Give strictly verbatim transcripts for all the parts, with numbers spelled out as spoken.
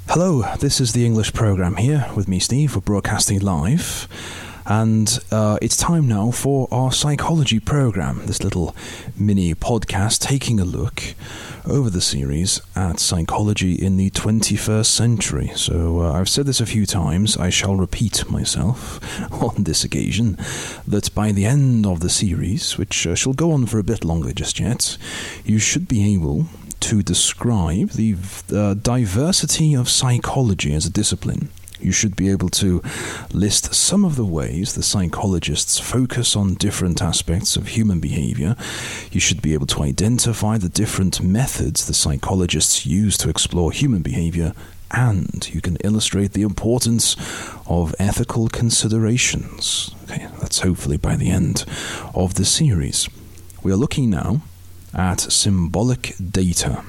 Hello, this is the English program here with me, Steve. We're broadcasting live, and uh, it's time now for our psychology program, this little mini podcast taking a look over the series at psychology in the twenty-first century. So uh, I've said this a few times, I shall repeat myself on this occasion, that by the end of the series, which uh, shall go on for a bit longer just yet, you should be able to describe the uh, diversity of psychology as a discipline. You should be able to list some of the ways the psychologists focus on different aspects of human behavior. You should be able to identify the different methods the psychologists use to explore human behavior, and you can illustrate the importance of ethical considerations. Okay, that's hopefully by the end of the series. We are looking now at symbolic data.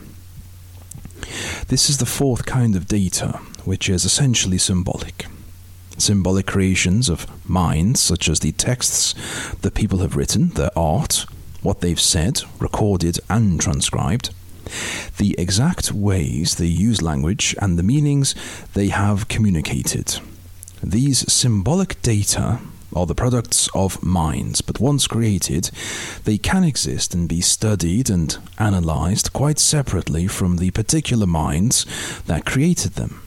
This is the fourth kind of data, which is essentially symbolic. Symbolic creations of minds, such as the texts that people have written, their art, what they've said, recorded and transcribed, the exact ways they use language, and the meanings they have communicated. These symbolic data are the products of minds, but once created, they can exist and be studied and analysed quite separately from the particular minds that created them.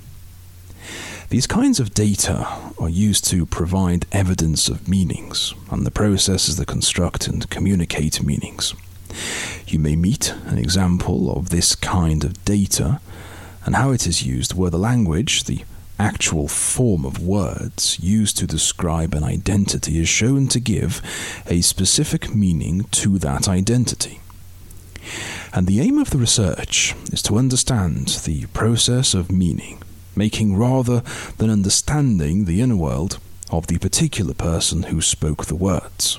These kinds of data are used to provide evidence of meanings and the processes that construct and communicate meanings. You may meet an example of this kind of data and how it is used where the language, the actual form of words used to describe an identity, is shown to give a specific meaning to that identity. And the aim of the research is to understand the process of meaning, making rather than understanding the inner world of the particular person who spoke the words.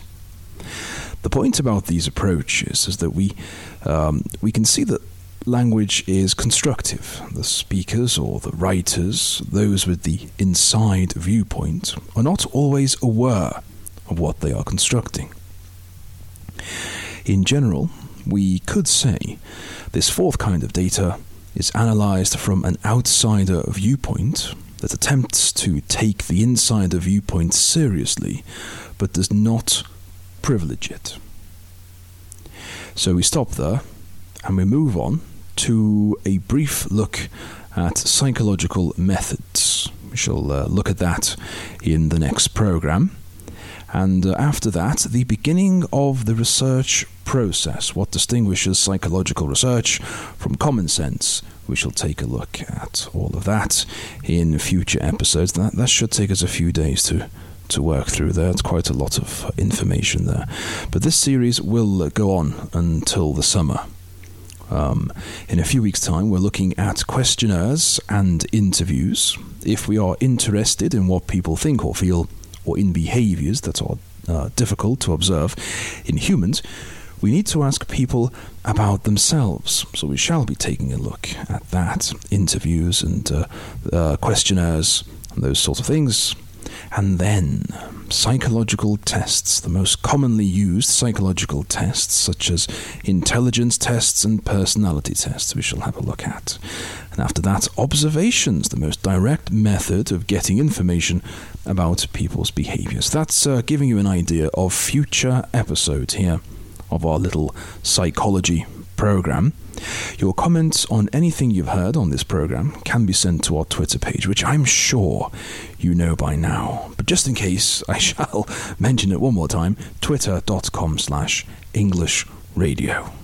The point about these approaches is that we um, we can see that language is constructive. The speakers or the writers, those with the inside viewpoint, are not always aware of what they are constructing. In general, we could say this fourth kind of data is analysed from an outsider viewpoint that attempts to take the insider viewpoint seriously, but does not privilege it. So we stop there, and we move on to a brief look at psychological methods. We shall uh, look at that in the next program. And uh, after that, the beginning of the research process. What distinguishes psychological research from common sense? We shall take a look at all of that in future episodes. That, that should take us a few days to to work through there. It's quite a lot of information there. But this series will uh, go on until the summer. Um, in a few weeks' time, we're looking at questionnaires and interviews. If we are interested in what people think or feel, or in behaviours that are uh, difficult to observe in humans, we need to ask people about themselves. So we shall be taking a look at that, interviews and uh, uh, questionnaires and those sorts of things. And then psychological tests, the most commonly used psychological tests, such as intelligence tests and personality tests, we shall have a look at. And after that, observations, the most direct method of getting information about people's behaviours. That's uh, giving you an idea of future episodes here of our little psychology program. Your comments on anything you've heard on this program can be sent to our Twitter page, which I'm sure you know by now. But just in case, I shall mention it one more time, twitter dot com slash English Radio.